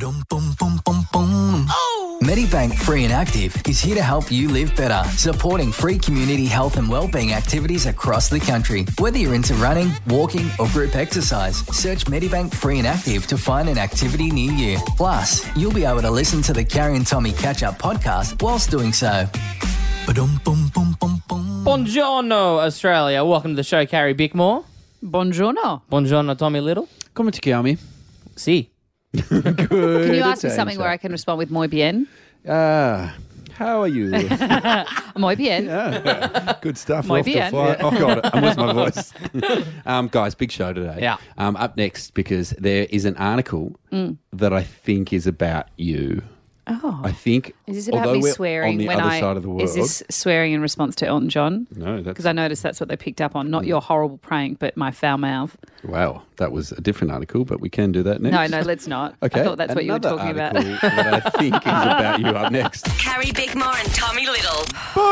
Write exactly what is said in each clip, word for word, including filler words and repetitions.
Oh. Medibank Free and Active is here to help you live better, supporting free community health and wellbeing activities across the country. Whether you're into running, walking or group exercise, search Medibank Free and Active to find an activity near you. Plus, you'll be able to listen to the Carrie and Tommy Catch-Up podcast whilst doing so. Buongiorno, Australia. Welcome to the show, Carrie Bickmore. Buongiorno. Buongiorno, Tommy Little. Come ti chiami? Si. Good. Can you ask me Italian something show. where I can respond with muy bien? Ah, how are you? Muy bien. Yeah. Good stuff. Muy Off to bien. fly. Oh, God, I lost my voice. um, guys, big show today. Yeah. Um, up next, because there is an article Mm. that I think is about you. Oh. I think, Is this about although me we're swearing on the when other I side of the world. Is this swearing in response to Elton John? No, that's... Because I noticed that's what they picked up on. Not your horrible prank, but my foul mouth. Wow, that was a different article, but we can do that next. No, no, let's not. Okay. I thought that's what you were Another talking about. article that I think is about you up next. Carrie Bickmore and Tommy Little.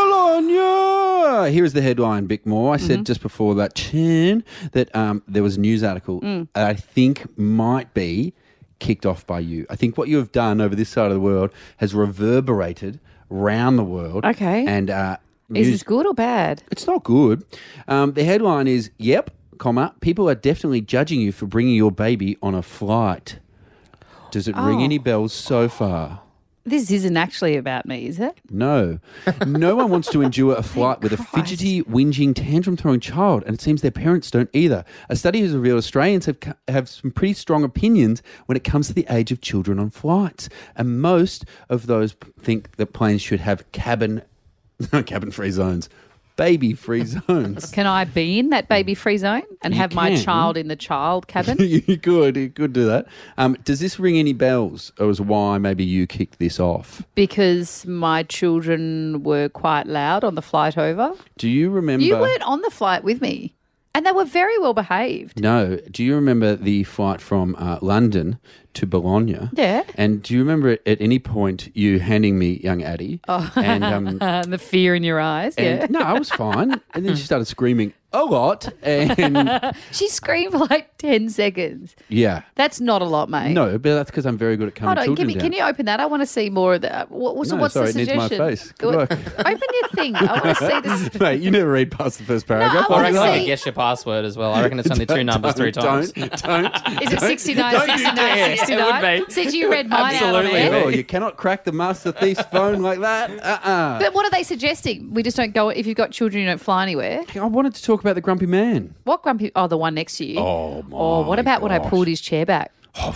Bologna! Here is the headline, Bickmore. I said Mm-hmm. just before that tune that um, there was a news article Mm. that I think might be kicked off by you. I think what you have done over this side of the world has reverberated round the world. Okay. And uh, Is news- this good or bad? It's not good. Um, the headline is, yep, comma, people are definitely judging you for bringing your baby on a flight. Does it ring Oh. any bells so far? This isn't actually about me, is it? No. No one wants to endure a flight with a Christ. fidgety, whinging, tantrum-throwing child, and it seems their parents don't either. A study has revealed Australians have co- have some pretty strong opinions when it comes to the age of children on flights, and most of those p- think that planes should have cabin, cabin-free zones, baby-free zones. Can I be in that baby-free zone and You have my can. child in the child cabin? you could, you could do that. Um, does this ring any bells, or is why maybe you kicked this off? Because my children were quite loud on the flight over. Do you remember? You weren't on the flight with me, and they were very well behaved. No. Do you remember the flight from uh, London to Bologna? Yeah. And do you remember at, at any point you handing me young Addie? Oh. And, um, Uh, the fear in your eyes, yeah. and no, I was fine. And then she started screaming a lot. And She screamed for like ten seconds. yeah. That's not a lot, mate. No, but that's because I'm very good at calming Hold on, children give me, down. can you open that? I want to see more of that. What, what's, No, what's sorry, the it needs my suggestion? face. Good luck. Open your thing. I want to see this. Mate, you never read past the first paragraph. I I wanna reckon I see- can guess your password as well. I reckon it's only two numbers three times. Don't, don't. Is it sixty-nine, don't you sixty-nine, dare. sixty-nine? It would be. Since you read mine out on Absolutely air. will. Oh, you cannot crack the master thief's phone like that. Uh-uh. But what are they suggesting? We just don't go, if you've got children, you don't fly anywhere. I wanted to talk about the grumpy man. What grumpy? Oh, the one next to you. Oh, my Oh, what about when I gosh. pulled his chair back? I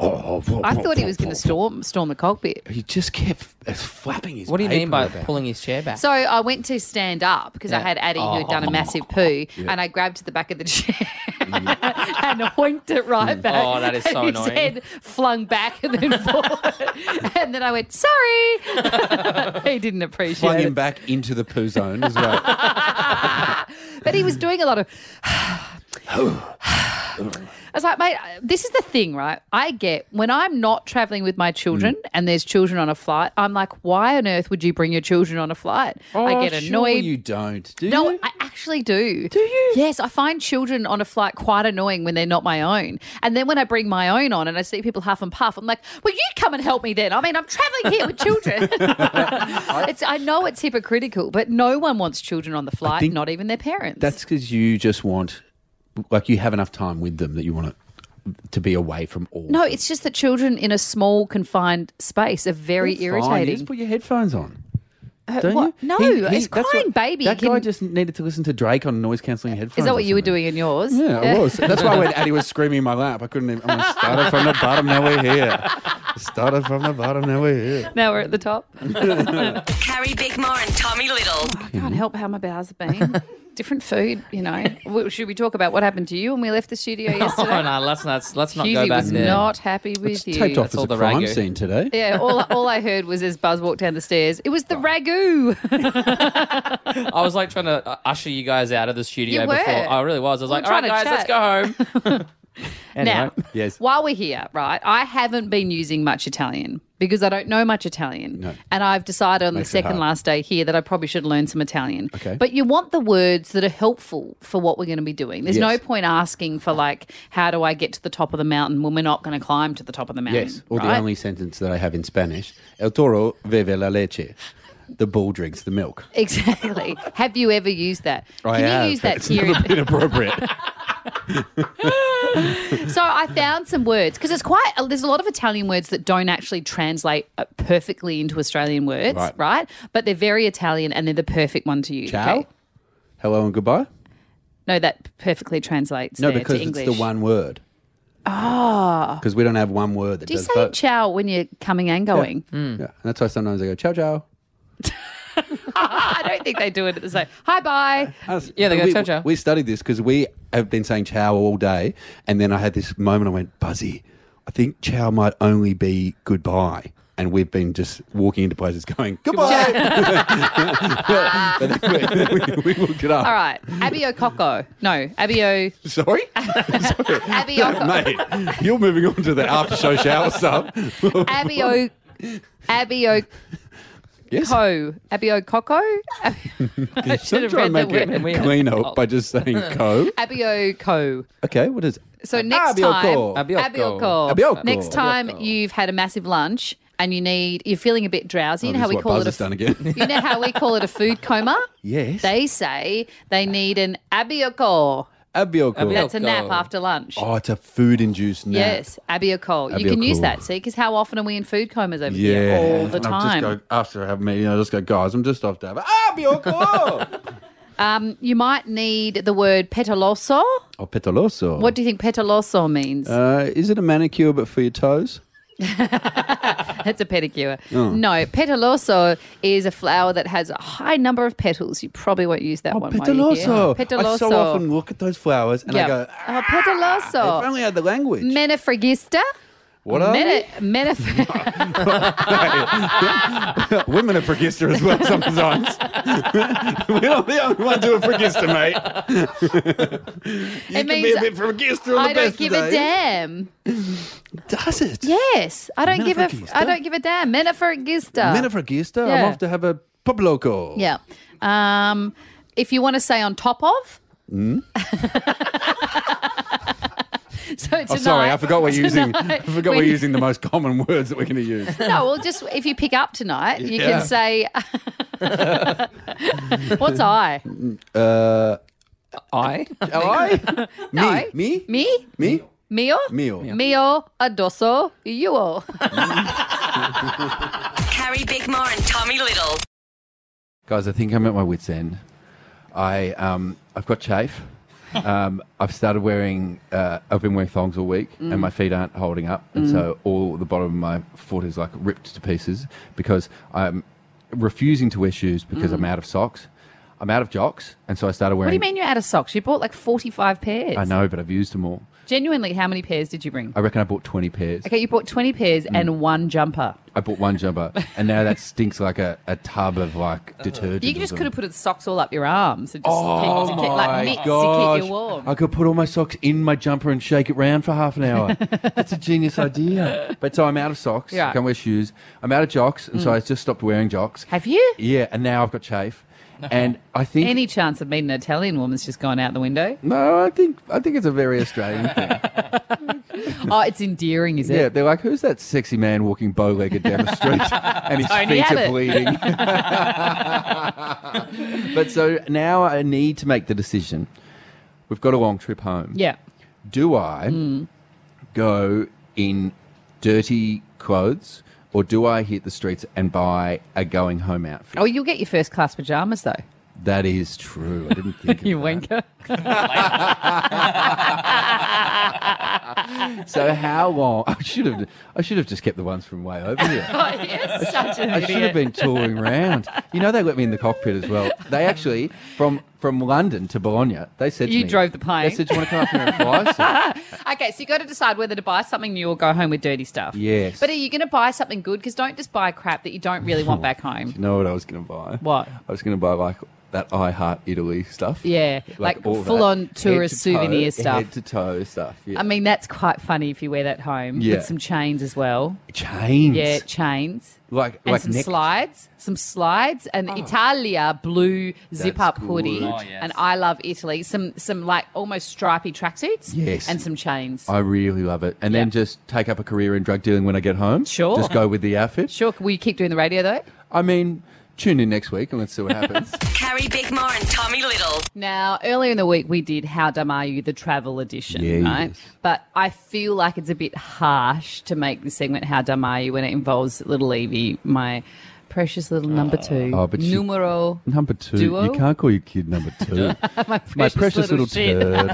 thought he was going to storm storm the cockpit. He just kept f- flapping his What do you mean paper by about. pulling his chair back? So I went to stand up because I Yeah. had Addie who had done Oh. a massive poo, and I grabbed the back of the chair and hoinked it right back. Oh, that is so and annoying. His head flung back and then forward, and then I went sorry. He didn't appreciate Flung it, him back into the poo zone as well. but he was doing a lot of. I was like, mate, this is the thing, right? I get when I'm not traveling with my children Mm. and there's children on a flight, I'm like, why on earth would you bring your children on a flight? I get Oh, annoyed. Sure you don't, do No, you? I actually do. Do you? Yes, I find children on a flight quite annoying when they're not my own. And then when I bring my own on and I see people huff and puff, I'm like, well, you come and help me then. I mean, I'm travelling here with children. it's, I know it's hypocritical, but no one wants children on the flight, think not even their parents. That's because you just want, like, you have enough time with them that you want to, to be away from all. no, of them. it's just that children in a small, confined space are very They're fine. You irritating. just put your headphones on. Uh, Don't what? you? No, He- he- it's that's crying what- baby. That can- guy just needed to listen to Drake on noise cancelling headphones. Is that or what you were something. doing in yours? Yeah, I was. That's why when Addie was screaming in my lap, I couldn't even. I'm going to start it from the bottom, now we're here. Start it from the bottom, now we're here. Now we're at the top. Carrie Bickmore and Tommy Little. I can't help how my bowels have been. Different food, you know. Well, should we talk about what happened to you when we left the studio yesterday? Oh, no, let's not, let's not go Husey back was there. not happy with It's you. taped off That's as all a the crime ragu. scene today. Yeah, all, all I heard was as Buzz walked down the stairs, it was the ragu. I was like trying to uh, usher you guys out of the studio You were. before. I really was. I was We like, were all right, trying guys, to let's go home. Anyway. Now, Yes. while we're here, right, I haven't been using much Italian because I don't know much Italian. No. And I've decided on Makes it the second hard. last day here that I probably should learn some Italian. Okay. But you want the words that are helpful for what we're going to be doing. There's no Yes. point asking for, like, how do I get to the top of the mountain when we're not going to climb to the top of the mountain. Yes, or right? the only sentence that I have in Spanish, El toro bebe la leche. The bull drinks the milk. Exactly. Have you ever used that? I Can have. you use that It's here? never been appropriate. So I found some words because it's quite. There's a lot of Italian words that don't actually translate uh, perfectly into Australian words, Right. right? But they're very Italian and they're the perfect one to use. Ciao? okay? Hello and goodbye? No, that perfectly translates. No, there because to it's English. the one word. Ah. Because we don't have one word that Do you does say both. ciao when you're coming and going? Yeah, and that's why sometimes I go, ciao, ciao. I don't think they do it at the same. Hi, bye. Yeah, they go, we, ciao, ciao. We studied this because we have been saying ciao all day. And then I had this moment, I went, Buzzy, I think ciao might only be goodbye. And we've been just walking into places going, goodbye. But then we, we, we looked it up. All right, Abio Coco. No, Abio. Sorry? Abio. Mate, you're moving on to the after show shower stuff. Abio. Abio. Yes. Co. Abio Coco. I should have Try read and the make word. it We- cleaner by just saying co. Abio Co. Okay, what is it? So next Abio time, co. Abio co. Abio Abio Co. co. Next time Abio co. you've had a massive lunch and you need, you're feeling a bit drowsy. You Oh, know how this we is call what it Buzz a has done again. You know how we call it a food coma? Yes. They say they need an Abio Co. Abio co. Abio That's a nap co. after lunch. Oh, it's a food-induced nap. Yes, Abio Co. You Abio can use co. that, see, because how often are we in food comas over Yeah. here? All the And I'll time. just go, after I have a meeting, I'll just go, guys, I'm just off to have a Abio co. Um, you might need the word petaloso. Oh, petaloso. What do you think petaloso means? Uh, is it a manicure but for your toes? It's a pedicure. Oh. No, petaloso is a flower that has a high number of petals. You probably won't use that Oh, one. while you're here. petaloso. Petaloso. I so often look at those flowers and I Yeah. go, Oh, ah, petaloso. if only I had the language. Menafregista. What are Mena, menaf- they? Women are frigista as well sometimes. We're not the only ones who are frigista, mate. you It can be means a bit frigista on I the don't best give of a days. damn. Does it? Yes, I don't give a. Menafregista? I don't give a damn. Menafregista. Men are frigista. I'm Yeah. off to have a poploco. Yeah. Um, if you want to say on top of. So tonight, Oh, sorry, I forgot we're using. I tonight forgot we're when- using the most common words that we're going to use. No, well, just if you pick up tonight, you Yeah. can say. What's I? Uh, I? I? No. Me? Me? Me? Me? Mio? Mio. Mio addosso you. Carrie Bickmore and Tommy Little. Guys, I think I'm at my wit's end. I um, I've got chafe. Um, I've started wearing. Uh, I've been wearing thongs all week, Mm. and my feet aren't holding up, and so all the bottom of my foot is like ripped to pieces because I'm refusing to wear shoes because I'm out of socks. I'm out of jocks, and so I started wearing. Mm. What do you mean you're out of socks? You bought like forty-five pairs. I know, but I've used them all. Genuinely, how many pairs did you bring? I reckon I bought twenty pairs. Okay, you bought twenty pairs Mm. and one jumper. I bought one jumper, and now that stinks like a, a tub of like detergent. You or just something. could have put the socks all up your arms and just Oh keep, to keep, my like mitts to gosh. keep you warm. I could put all my socks in my jumper and shake it round for half an hour. That's a genius idea. But so I'm out of socks. Yeah. I can't wear shoes. I'm out of jocks, and so I just stopped wearing jocks. Have you? Yeah, and now I've got chafe. And I think Any chance of meeting an Italian woman's just gone out the window? no, I think I think it's a very Australian thing. Oh, it's endearing, is Yeah, it? they're like, who's that sexy man walking bow-legged down the street and his Tony feet Abbott. are bleeding? But so now I need to make the decision. We've got a long trip home. Yeah. Do I go in dirty clothes or do I hit the streets and buy a going home outfit? Oh, you'll get your first class pajamas though. That is true. I didn't think of You that. wanker. So how long? I should have. I should have just kept the ones from way over here. Oh, you're such an I should idiot. have been touring around. You know, they let me in the cockpit as well. They actually, from from London to Bologna, they said to You me, drove the plane? They said, "Do you want to come up here and fly?" So, Okay, so you got to decide whether to buy something new or go home with dirty stuff. Yes. But are you going to buy something good? Because don't just buy crap that you don't really want back home. you know what I was going to buy? What? I was going to buy like that I Heart Italy stuff. Yeah, like, all full that. on Head tourist to souvenir toe, stuff. Head to toe stuff. Yeah. I mean, that's quite funny if you wear that home Yeah. with some chains as well. chains. Yeah, chains. Like And like some neck. slides, some slides, an Italia blue zip-up good. hoodie, Oh, yes. and I love Italy. Some some like almost stripy tracksuits, Yes. and some chains. I really love it. And then Yeah. just take up a career in drug dealing when I get home. Sure. Just go with the outfit. Sure, will you keep doing the radio though? I mean, tune in next week and let's see what happens. Carrie Bickmore and Tommy Little. Now, earlier in the week we did How Dumb Are You, the travel edition, Yes. right? But I feel like it's a bit harsh to make this segment How Dumb Are You when it involves little Evie, my precious little number two, Oh, but she- numero. Number two. Duo? You can't call your kid number two. My precious, My precious little, shit. turd.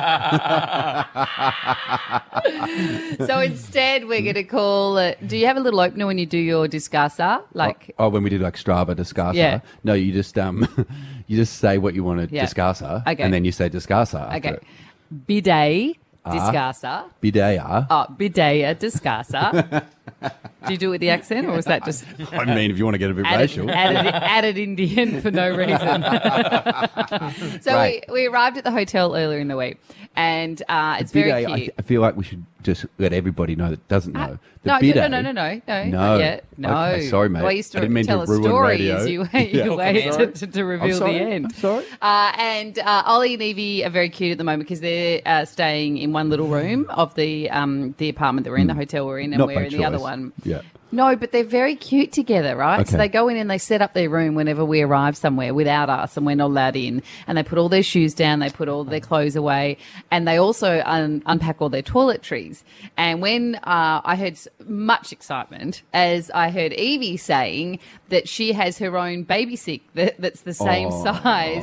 So instead, we're going to call it. Do you have a little opener when you do your discassa? Like, Oh, when we did like Strava discassa. Yeah. No, you just um, you just say what you want to Yeah. discassa, Okay. and then you say discassa. After okay, it. bidet Ah. discassa. Bidea. Oh, bidet discassa. Do you do it with the accent, or was that just I mean, if you want to get a bit added, racial. added, added Indian for no reason? So Right. we, we arrived at the hotel earlier in the week, and uh, it's very Bidet, I, cute. th- I feel like we should just let everybody know that doesn't know. The no, no, bidet, no, no, no, no, No. not yet. No, Okay, sorry, mate. The way you sto- I didn't mean to tell a ruin story radio. is you, Yeah. you wait to, Sorry. to, to I'm reveal sorry. the end. I'm sorry. Uh, and uh, Ollie and Evie are very cute at the moment because they're uh, staying in one little room of the um, the apartment that we're in, the hotel we're in, and Not we're by in the other choice. one. Yeah. No, but they're very cute together, right? So Okay. they go in and they set up their room whenever we arrive somewhere without us and we're not allowed in. And they put all their shoes down, they put all their clothes away, and they also un- unpack all their toiletries. And when uh, I heard s- much excitement as I heard Evie saying that she has her own baby sick that, that's the same Oh. size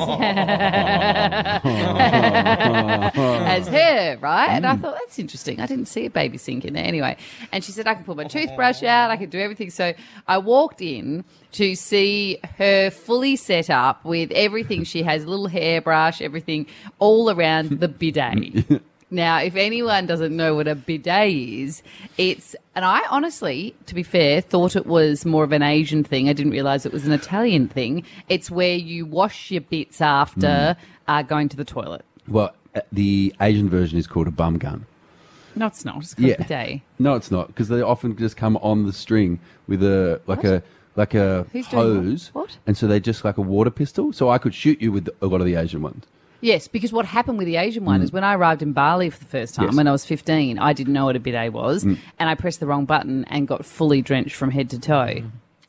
as her, right? And I thought, that's interesting. I didn't see a baby sink in there anyway. And she said, I can pull my toothbrush out, I can do everything. So I walked in to see her fully set up with everything. She has a little hairbrush, everything all around the bidet. Now, if anyone doesn't know what a bidet is, it's, and I honestly, to be fair, thought it was more of an Asian thing. I didn't realise it was an Italian thing. It's where you wash your bits after uh, going to the toilet. Well, uh, the Asian version is called a bum gun. No, it's not. It's called Yeah. a bidet. No, it's not, because they often just come on the string with a like What? a like a Who's doing hose, what? What? and so they just like a water pistol. So I could shoot you with a lot of the Asian ones. Yes, because what happened with the Asian one is when I arrived in Bali for the first time, Mm. Yes. Mm. when I was fifteen, I didn't know what a bidet was, and I pressed the wrong button and got fully drenched from head to toe.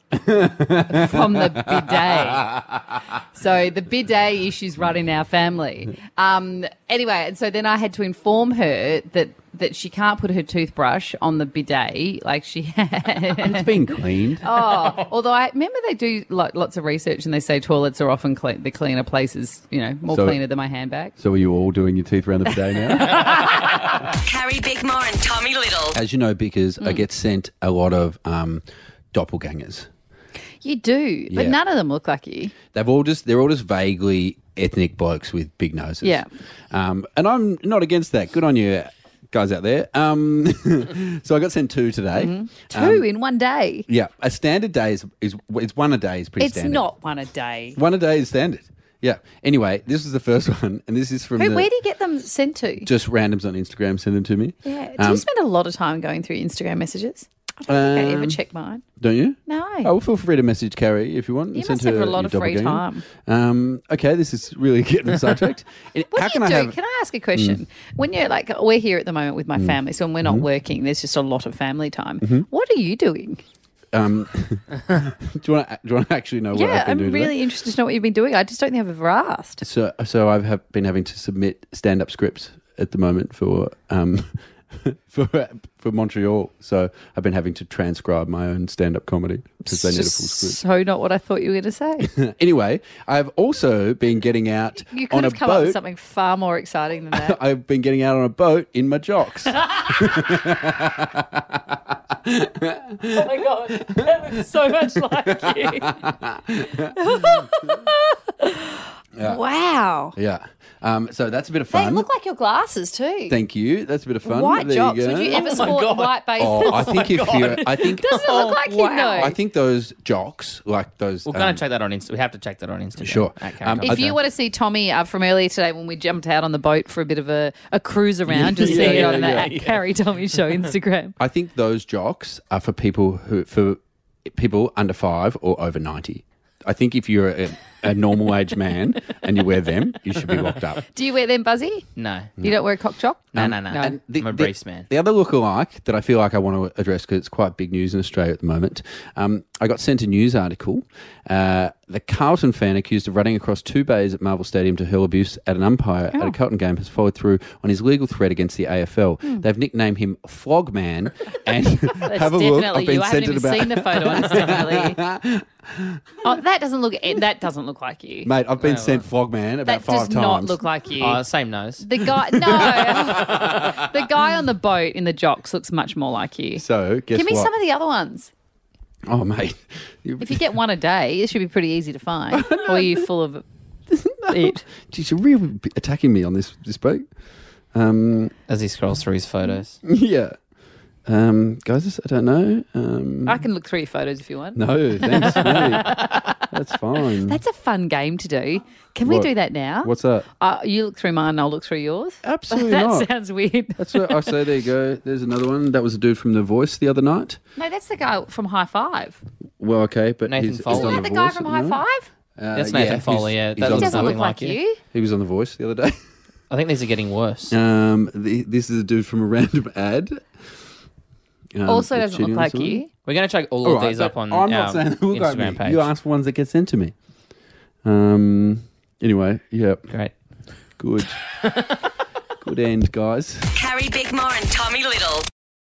From the bidet. So the bidet issues run in our family. Um, anyway, and so then I had to inform her that, that she can't put her toothbrush on the bidet like she had. It's been cleaned. Oh, although I remember they do lo- lots of research and they say toilets are often clean, the cleaner places, you know, more So- cleaner than my handbag. So are you all doing your teeth around the bidet now? Carrie Bickmore and Tommy Little. As you know, because Mm. I get sent a lot of um, doppelgangers. You do, but Yeah. none of them look like you. They've all just they're all just vaguely ethnic blokes with big noses. Yeah. Um, and I'm not against that. Good on you guys out there. Um, so I got sent two today. Mm-hmm. Two Um, in one day. yeah. A standard day is, is it's one a day is pretty It's standard. not one a day. One a day is standard. Yeah. Anyway, this is the first one, and this is from Who, the, where do you get them sent to? just randoms on Instagram send them to me. Yeah. Do Um, you spend a lot of time going through Instagram messages? I don't think I ever Um, check mine. Don't you? No. Oh, well, feel free to message Carrie if you want. You Send must have her a lot your of free doppelganger. time. Um, okay, this is really getting sidetracked. And What How do can you I do? have? Mm. Can I ask a question? When you're like, we're here at the moment with my family, so when we're not Mm-hmm. working, there's just a lot of family time. What are you doing? Um, do you want to? Do you want to actually know what yeah, I've been I'm doing today? really interested to know what you've been doing. I just don't think I've ever asked. So, so I've have been having to submit stand-up scripts at the moment for um, for for Montreal. So I've been having to transcribe my own stand-up comedy because they need a full script. So not what I thought you were going to say. Anyway, I've also been getting out You could on have a come up with boat. something far more exciting than that. I've been getting out on a boat in my jocks. Oh my god, that looks so much like you. Yeah. Wow. Yeah. Um, so that's a bit of They fun. look like your glasses too. Thank you. That's a bit of fun. White There jocks. you go. Would you ever my sport God. white bases? Oh, I think if you, I think, Doesn't it look like him though? I think those jocks, like those. We're going um, to check that on Insta. We have to check that on Instagram. Sure. At Carrie Um, Thomas. If Okay. you want to see Tommy uh, from earlier today when we jumped out on the boat for a bit of a, a cruise around, just Yeah, see it yeah, on the yeah, at Carrie Tommy Show Instagram. I think those jocks are for people who for people under five or over ninety. I think if you're a, a normal age man and you wear them, you should be locked up. Do you wear them, Buzzy? No. You don't wear a cock jock? No, no, no. No. And the, I'm a the- briefs man. The other lookalike that I feel like I want to address because it's quite big news in Australia at the moment. Um, I got sent a news article. Uh, the Carlton fan accused of running across two bays at Marvel Stadium to hurl abuse at an umpire at a Carlton game has followed through on his legal threat against the A F L. They've nicknamed him Flogman. And That's have a look. definitely I've been you. I haven't sent it even about. seen the photo. Honestly. Oh, that doesn't look. That doesn't look like you. Mate, I've been No, sent Flogman about that five does times. not look like you. Oh, same nose. the guy, no, the guy on the boat in the jocks looks much more like you. So, guess Give me what? some of the other ones. Oh, mate. You- If you get one a day, it should be pretty easy to find. Or are you full of it? Geez, you're really attacking me on this, this boat. Um, As he scrolls through his photos. yeah. Um, guys, I don't know. Um, I can look through your photos if you want. no, thanks, mate. That's fine. That's a fun game to do. Can we What? do that now? What's that? Uh, you look through mine and I'll look through yours? Absolutely that not. sounds weird. That's what I say. There you go. There's another one. That was a dude from The Voice the other night. No, that's the guy from High Five. Well, okay, but Nathan he's, he's Foley. on Isn't that The the guy Voice from at High the moment. Five? Uh, That's Nathan yeah, Foley, he's- yeah. he's That on He looks The doesn't Voice. look nothing like like you. you. He was on The Voice the other day. I think these are getting worse. Um, the, this is a dude from a random ad. Um, Also that's doesn't look cheating on like someone. you. We're going to check all, All of right, these but up on I'm our not saying they look like Instagram me. page. You ask for ones that get sent to me. Um. Anyway, yep. Great. Good. Good end, guys. Carrie Bickmore and Tommy Little.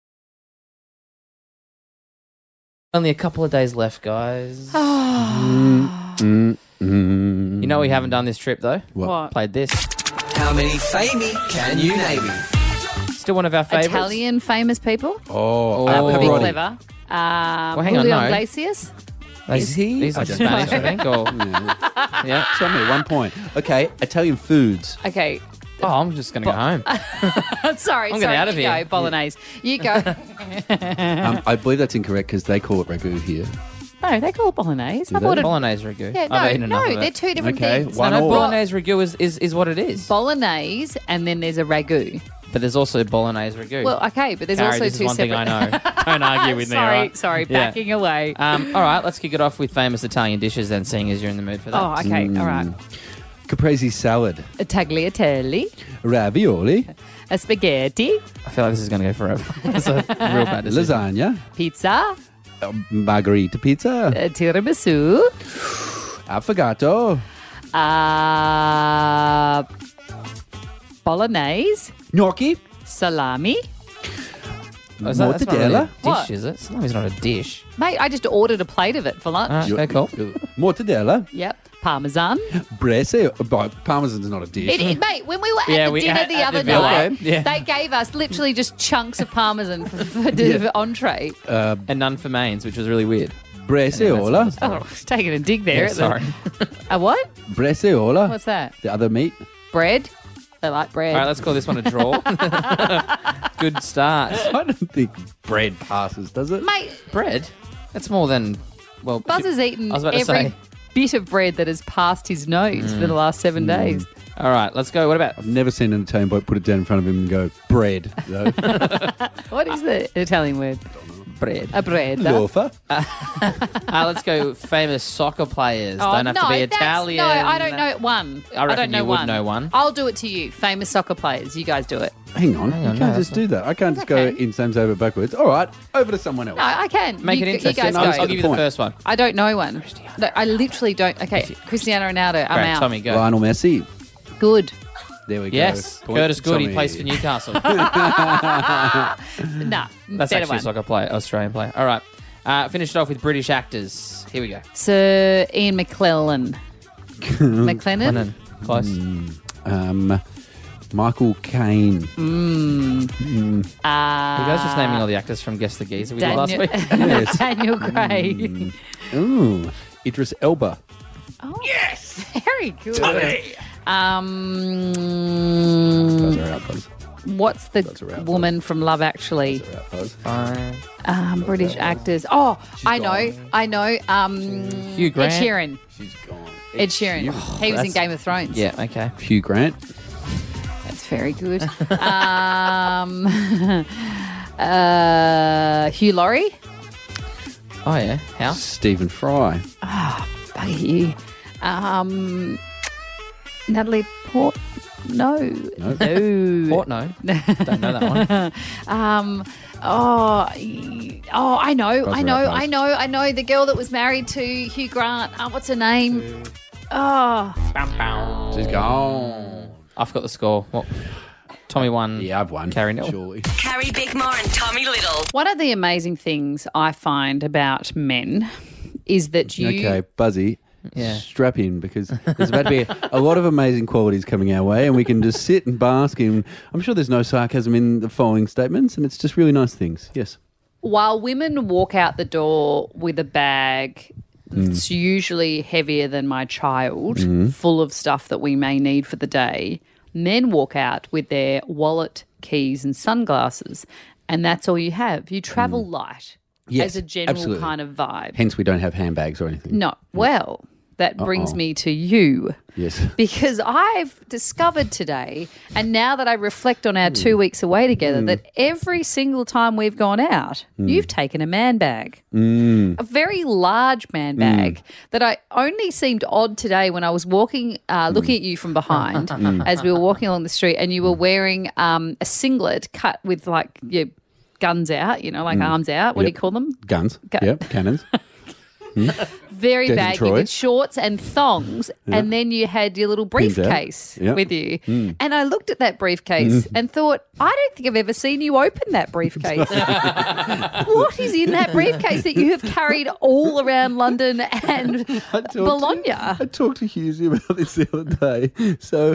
Only a couple of days left, guys. Mm, mm. You know we haven't done this trip, though? What? What? Played this. How many famey can you name me? Still one of our favourites. Italian famous people. Oh, Oh. That uh, would be Pavarotti. clever. Um, Well, hang on, Julio no. Iglesias. These, Is he? These I are don't Spanish, know. I think. Or, Yeah. yeah. Tell me one point. Okay, Italian foods. Okay. Oh, I'm just going to go home. sorry, I'm sorry. getting out of you here. go, Bolognese. You go. Um, I believe that's incorrect because they call it ragu here. No, they call it Bolognese. Do I've they? ordered. Bolognese ragu. Yeah, I've no, eaten enough no, of it. they're two different Okay, things. one No, no, all. bolognese ragu is, is, is what it is. Bolognese, and then there's a ragu. But there's also bolognese ragu. Well, okay, but there's Carrie, also this two is one separate. thing I know. Don't argue with me, all sorry, right? sorry, Yeah. backing away. Um, all right, let's kick it off with famous Italian dishes then, seeing as you're in the mood for that. Oh, okay, all right. Caprese salad. A tagliatelle, Ravioli. a spaghetti, I feel like this is going to go forever. It's a real bad decision. Lasagna. pizza, uh, Margherita pizza. a tiramisu, Affogato. uh, bolognese, Gnocchi. salami. Oh, is that, that's not really a Mortadella. dish, What? is it? Salami's not a dish. Mate, I just ordered a plate of it for lunch. All right, okay, cool. Mortadella. Yep. Parmesan. Bresse. But Parmesan's not a dish. It, it- mate, when we were at Yeah, the we- dinner at- the at other the villa. night, Okay, yeah. they gave us literally just chunks of parmesan for, for the entree. Uh, And none for mains, which was really weird. Bresseola. Oh, taking a dig there. Yeah, at the- sorry. A what? Bresseola. What's that? The other meat. Bread? They like bread. All right, let's call this one a draw. Good start. I don't think bread passes, does it? Mate, Bread? That's more than, well... Buzz has eaten I was about to every say. bit of bread that has passed his nose for the last seven days. All right, let's go. What about... I've never seen an Italian bloke put it down in front of him and go, bread, though. What is the Italian word? Bread. A bread. Loafer. Uh, let's go famous soccer players. Oh, Don't have no, to be that's- Italian. No, I don't know one. I reckon don't know you would one. know one. I'll do it to you. Famous soccer players. You guys do it. Hang on. Hang you on, can't no, just that's do that. I can't just Okay. go in same over backwards. All right, over to someone else. No, I can. Make you, it you interesting. guys I'll, go. I'll give you the Point. first one. I don't know one. No, I literally don't. Okay, Cristiano Ronaldo. I'm Great, out. Tommy, go. Lionel Messi. Good. There we Yes, go. Point Curtis to Good. He Tommy. plays for Newcastle. Nah, That's better actually one. a soccer player, Australian player. All right. Uh, finish it off with British actors. Here we go. Sir Ian McClellan. McLennan. Lennon. Close. Um, Michael Caine. Mm. Mm. Uh, you guys just naming all the actors from Guess the Geezer we did last Daniel, week? Yes. Daniel Craig. Mm. Ooh, Idris Elba. Oh, yes. Very good. Um, Those are out, Buzz. what's the Those are out, woman from Love Actually? Those are out, Buzz. Fine. Um, British actors. Oh, I know. gone. I know. Um, Hugh Grant. Ed Sheeran. She's gone. Ed Sheeran. he was in that's- Game of Thrones. Yeah, okay. Hugh Grant. That's very good. um, uh, Hugh Laurie. Oh, yeah. House? Stephen Fry. Bugger you. Um, Natalie Port. No. No. No. Port, no. Don't know that one. Um. Oh. y- Oh. I know. Buzz I her know. up, Buzz. I know. I know. The girl that was married to Hugh Grant. Uh, what's her name? Oh. Bow, bow. She's gone. I've got the score. What? Tommy won. Yeah, I've won. Carrie Nil. Surely. Carrie Bickmore and Tommy Little. One of the amazing things I find about men is that you. Okay, Buzzy. Yeah. Strap in, because there's about to be a lot of amazing qualities coming our way, and we can just sit and bask in. I'm sure there's no sarcasm in the following statements, and it's just really nice things. Yes. While women walk out the door with a bag that's usually heavier than my child, full of stuff that we may need for the day, men walk out with their wallet, keys, and sunglasses, and that's all you have. You travel light Yes, as a general absolutely. kind of vibe. Hence, we don't have handbags or anything. No, well, that brings me to you. Yes. Because I've discovered today, and now that I reflect on our two weeks away together, that every single time we've gone out, you've taken a man bag. A very large man bag that I only seemed odd today when I was walking, uh, looking at you from behind as we were walking along the street, and you were wearing um, a singlet cut with like your guns out, you know, like arms out. What do Yep. you call them? Guns. Gu- Yep. Cannons. Very Desert baggy Troy. with shorts and thongs, and then you had your little Pins out. briefcase Yep. with you. And I looked at that briefcase and thought, I don't think I've ever seen you open that briefcase. What is in that briefcase that you have carried all around London and talked to- Bologna? I talked to Husey about this the other day. So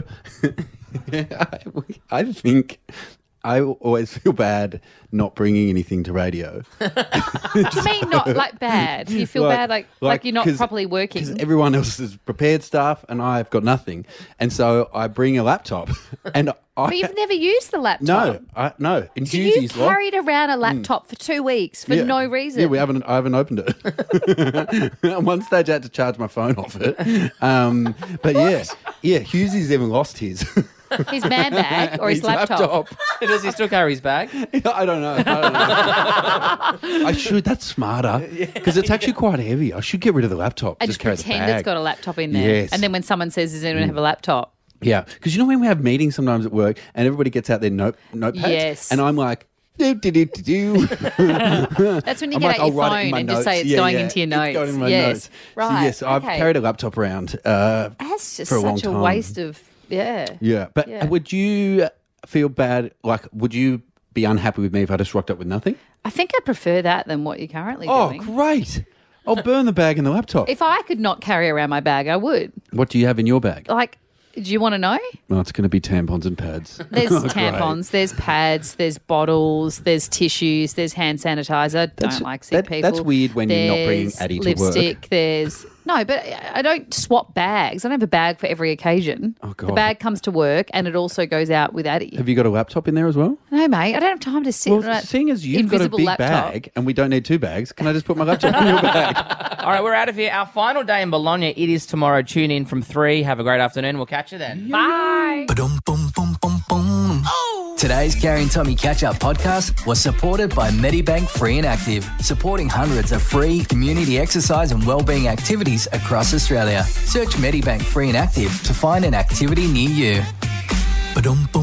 I, I think I always feel bad not bringing anything to radio. Do you mean not like bad? You feel bad like, like, you're not 'cause- properly 'cause working? everyone else has prepared stuff and I've got nothing. And so I bring a laptop. And I, But you've never used the laptop. no, I, no. In So you Husey's lot. carried around a laptop for two weeks for Yeah. no reason. Yeah, we haven't. I haven't opened it. At one stage, I had to charge my phone off it. Um, but yeah, yeah. Husey's even lost his. His man bag or his, laptop. Does he still carry his bag? I don't know. I, don't know. I should. That's smarter because it's actually quite heavy. I should get rid of the laptop. And just carry the pretend bag. it's got a laptop in there. Yes. And then when someone says, does anyone have a laptop? Yeah, because you know when we have meetings sometimes at work and everybody gets out their note notepads, Yes. and I'm like. Do, do, do, do, do. That's when you I'm get like, out I'll your write it in phone my and just notes. say it's Yeah, going yeah, into your it's notes. going in my yes. notes. Right. So yes, I've okay. carried a laptop around uh, That's just for a long such a time. waste of, yeah. Yeah, but Yeah. would you feel bad? Like, would you be unhappy with me if I just rocked up with nothing? I think I prefer that than what you're currently Oh, doing. great! I'll burn the bag and the laptop. If I could not carry around my bag, I would. What do you have in your bag? Like, do you want to know? Well, it's going to be tampons and pads. There's Oh, great. tampons, there's pads, there's bottles, there's tissues, there's hand sanitizer. That's- Don't like sick that- people. that's weird when you're not bringing There's Addie to work. lipstick, There's no, but I don't swap bags. I don't have a bag for every occasion. Oh, The God. bag comes to work and it also goes out with Addie. Have you got a laptop in there as well? No, mate, I don't have time to sit Well, on that seeing as you've got a invisible big laptop. bag and we don't need two bags, can I just put my laptop in your bag? All right, we're out of here. Our final day in Bologna. It is tomorrow. Tune in from three. Have a great afternoon. We'll catch you then. Bye. Today's Carrie and Tommy Catch Up podcast was supported by Medibank Free and Active, supporting hundreds of free community exercise and wellbeing activities across Australia. Search Medibank Free and Active to find an activity near you.